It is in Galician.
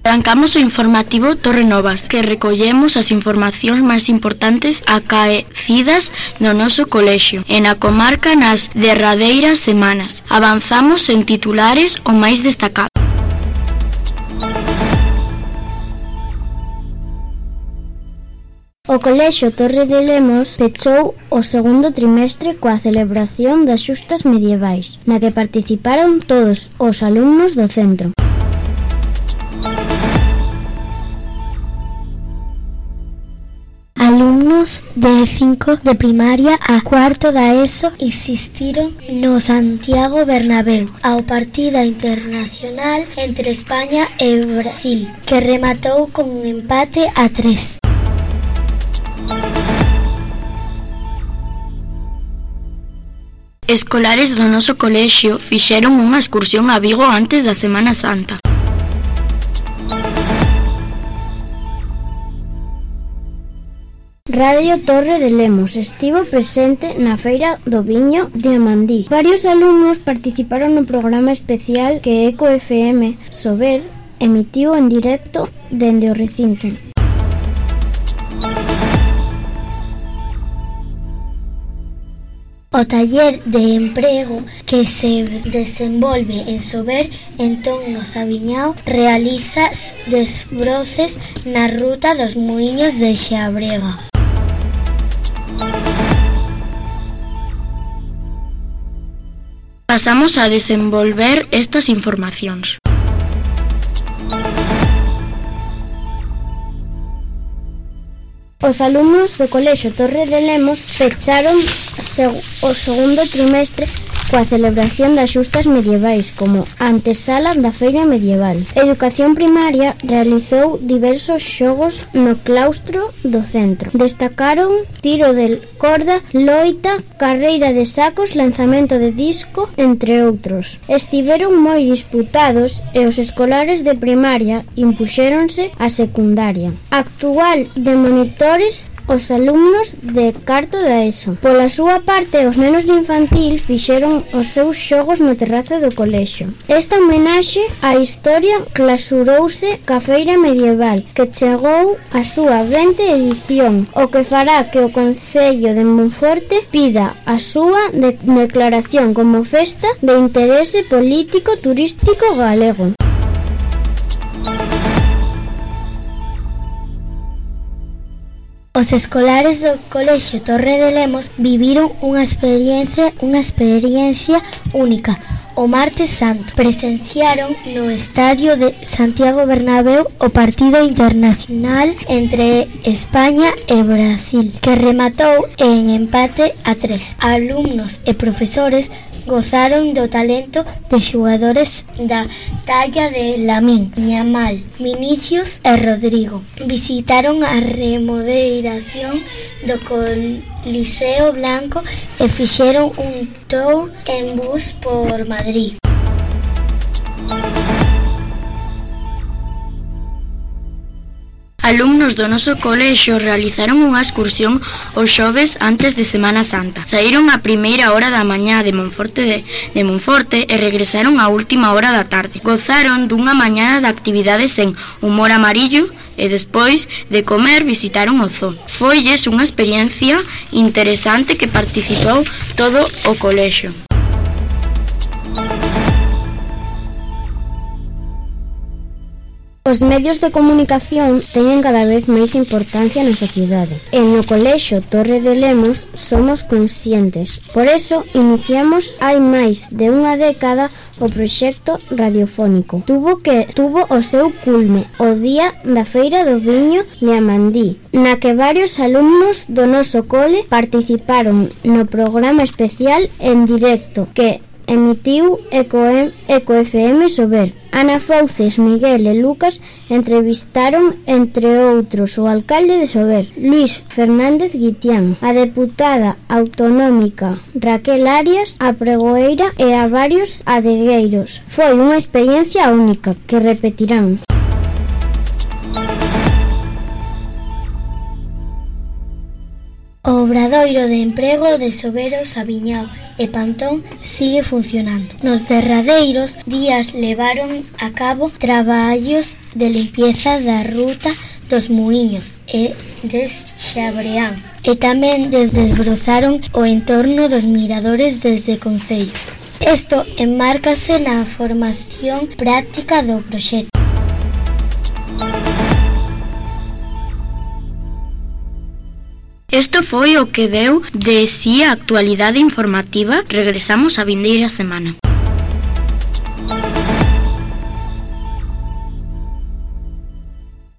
Arrancamos o informativo Torre Novas, que recollemos as informacións máis importantes acaecidas no noso colexio e na comarca nas derradeiras semanas. Avanzamos en titulares o máis destacado. O colexio Torre de Lemos pechou o segundo trimestre coa celebración das xustas medievais, na que participaron todos os alumnos do centro. Alumnos de 5 de primaria a cuarto da ESO asistiron no Santiago Bernabéu ao partido internacional entre España e Brasil, que rematou con un empate a 3. Escolares do noso colexio fixeron unha excursión a Vigo antes da Semana Santa. Radio Torre de Lemos estivo presente na Feira do Viño de Amandí. Varios alumnos participaron no programa especial que Eco FM Sober emitiu en directo dende o recinto. O taller de emprego que se desenvolve en Sober entón no Sabiñao realiza desbroces na ruta dos muíños de Xabrega. Pasamos a desenvolver estas informacións. Os alumnos do colexio Torre de Lemos pecharon o segundo trimestre coa celebración das xustas medievais como antesala da feira medieval. Educación primaria realizou diversos xogos no claustro do centro. Destacaron tiro de corda, loita, carreira de sacos, lanzamento de disco, entre outros. Estiveron moi disputados e os escolares de primaria impuxéronse a secundaria. Actual de monitores os alumnos de cuarto da ESO. Pola súa parte, os nenos de infantil fixeron os seus xogos no terrazo do colexio. Esta homenaxe á historia clausurouse ca feira medieval, que chegou a súa 20ª edición, o que fará que o Concello de Monforte pida a súa declaración como festa de interese político turístico galego. Os escolares do colexio Torre de Lemos viviron unha experiencia única. O martes santo presenciaron no estadio de Santiago Bernabéu o partido internacional entre España e Brasil, que rematou en empate a 3. Alumnos e profesores gozaron do talento de xogadores da talla de Lamín Yamal, Vinicius e Rodrigo. Visitaron a remodelación do Coliseo Blanco e fixeron un tour en bus por Madrid. Alumnos do noso colexio realizaron unha excursión os xoves antes de Semana Santa. Saíron a primeira hora da mañá de Monforte e regresaron a última hora da tarde. Gozaron dunha mañá de actividades en humor amarillo e despois de comer visitaron o zoo. Foilles unha experiencia interesante que participou todo o colexio. Os medios de comunicación teñen cada vez máis importancia na sociedade. E no colexio Torre de Lemos somos conscientes. Por eso, iniciamos hai máis de unha década o proxecto radiofónico. Tuvo o seu culme o día da Feira do Viño de Amandí, na que varios alumnos do noso cole participaron no programa especial en directo que emitiu Eco FM Sober. Ana Fouces, Miguel e Lucas entrevistaron, entre outros, o alcalde de Sober, Luís Fernández Guitián, a deputada autonómica Raquel Arias, a pregoeira e a varios adegueiros. Foi unha experiencia única que repetirán. O Obradoiro de Emprego de Sobero, Sabiñao e Pantón sigue funcionando. Nos derradeiros días levaron a cabo traballos de limpieza da ruta dos Muíños e de Xabreán e tamén desbrozaron o entorno dos miradores desde Concello. Isto enmárcase na formación práctica do proxecto. Isto foi o que deu de si a actualidade informativa. Regresamos a vindeira semana.